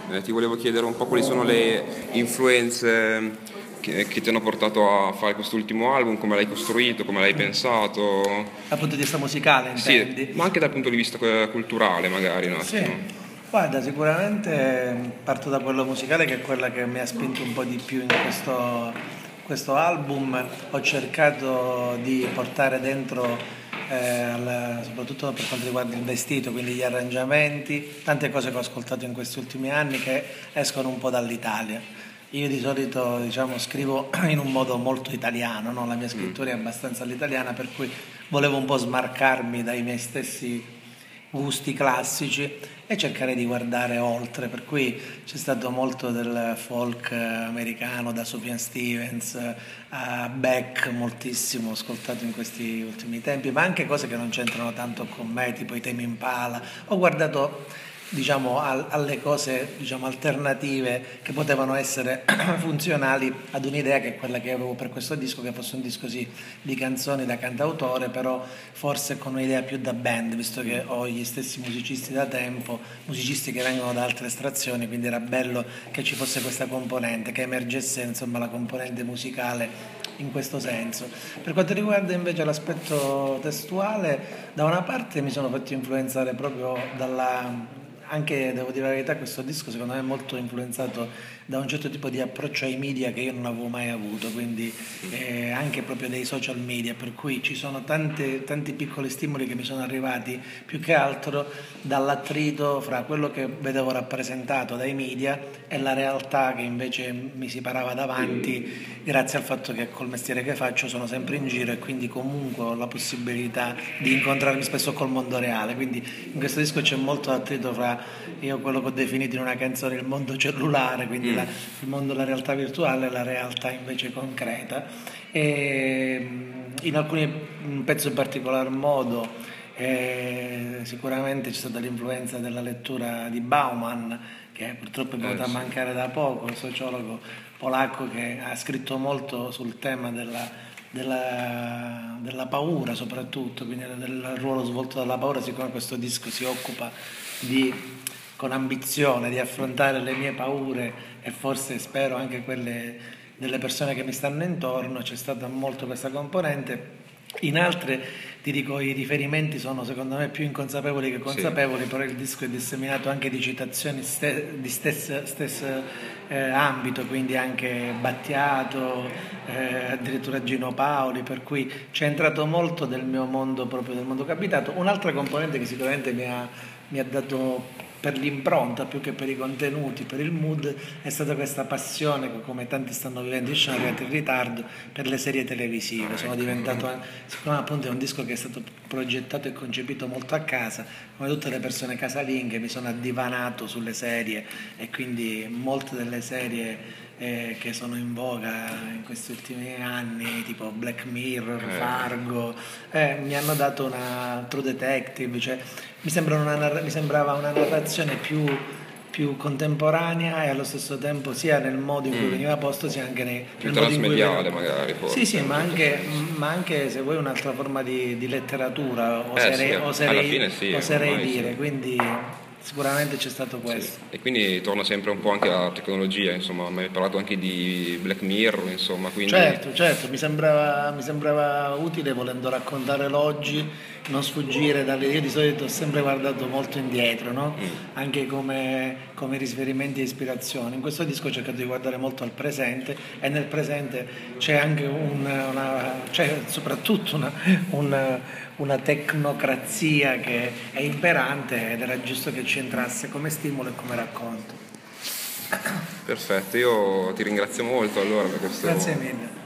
Ti volevo chiedere un po' quali sono le influenze che ti hanno portato a fare quest'ultimo album, come l'hai costruito, come l'hai pensato. Dal punto di vista musicale, Sì, intendi? ma anche dal punto di vista culturale magari un Sì, attimo. guarda, sicuramente parto da quello musicale che è quella che mi ha spinto un po' di più in questo album. Ho cercato di portare dentro, soprattutto per quanto riguarda il vestito, quindi gli arrangiamenti, tante cose che ho ascoltato in questi ultimi anni che escono un po' dall'Italia. Io di solito, diciamo, scrivo in un modo molto italiano, no? La mia scrittura è abbastanza all'italiana, per cui volevo un po' smarcarmi dai miei stessi gusti classici e cercare di guardare oltre, per cui c'è stato molto del folk americano, da Sufjan Stevens a Beck, moltissimo ascoltato in questi ultimi tempi, ma anche cose che non c'entrano tanto con me, tipo i Tame Impala. Ho guardato, diciamo, alle cose, diciamo, alternative che potevano essere funzionali ad un'idea che è quella che avevo per questo disco, che fosse un disco sì, di canzoni da cantautore, però forse con un'idea più da band, visto che ho gli stessi musicisti da tempo, musicisti che vengono da altre estrazioni, quindi era bello che ci fosse questa componente, che emergesse insomma la componente musicale in questo senso. Per quanto riguarda invece l'aspetto testuale, da una parte mi sono fatto influenzare proprio dalla... Anche, devo dire la verità, questo disco secondo me è molto influenzato da un certo tipo di approccio ai media che io non avevo mai avuto, quindi anche proprio dei social media, per cui ci sono tanti piccoli stimoli che mi sono arrivati più che altro dall'attrito fra quello che vedevo rappresentato dai media e la realtà che invece mi si parava davanti, grazie al fatto che col mestiere che faccio sono sempre in giro e quindi comunque ho la possibilità di incontrarmi spesso col mondo reale, quindi in questo disco c'è molto attrito fra io quello che ho definito in una canzone il mondo cellulare, quindi il mondo della realtà virtuale e la realtà invece concreta. E in alcuni un pezzo in particolar modo sicuramente c'è stata l'influenza della lettura di Bauman, che purtroppo è venuta a mancare da poco, un sociologo polacco che ha scritto molto sul tema della paura soprattutto, quindi del ruolo svolto dalla paura, siccome questo disco si occupa con ambizione di affrontare le mie paure e forse spero anche quelle delle persone che mi stanno intorno, c'è stata molto questa componente. In altre, ti dico, i riferimenti sono secondo me più inconsapevoli che consapevoli, sì. Però il disco è disseminato anche di citazioni di stesso ambito, quindi anche Battiato, addirittura Gino Paoli, per cui c'è entrato molto del mio mondo, proprio del mondo capitato. Un'altra componente che sicuramente mi ha dato per l'impronta più che per i contenuti, per il mood, è stata questa passione che come tanti stanno vivendo, io sono arrivato in ritardo, per le serie televisive. Sono diventato, siccome appunto è un disco che è stato progettato e concepito molto a casa, come tutte le persone casalinghe mi sono addivanato sulle serie e quindi molte delle serie che sono in voga in questi ultimi anni, tipo Black Mirror, Fargo, mi hanno dato una True Detective, cioè mi sembrava una narrazione più contemporanea e allo stesso tempo sia nel modo in cui veniva posto sia anche più nel modo in cui transmediale magari forse. sì, ma anche se vuoi un'altra forma di letteratura alla fine sì, oserei dire, sì. quindi sicuramente c'è stato questo. Sì. E quindi torna sempre un po' anche alla tecnologia, insomma, mi hai parlato anche di Black Mirror, insomma, quindi... Certo, mi sembrava utile, volendo raccontare l'oggi, non sfuggire dalle... Io di solito ho sempre guardato molto indietro, no? Anche come riferimenti e ispirazioni. In questo disco ho cercato di guardare molto al presente e nel presente c'è anche c'è soprattutto una tecnocrazia che è imperante ed era giusto che ci entrasse come stimolo e come racconto. Perfetto, io ti ringrazio molto allora per questo. Grazie mille.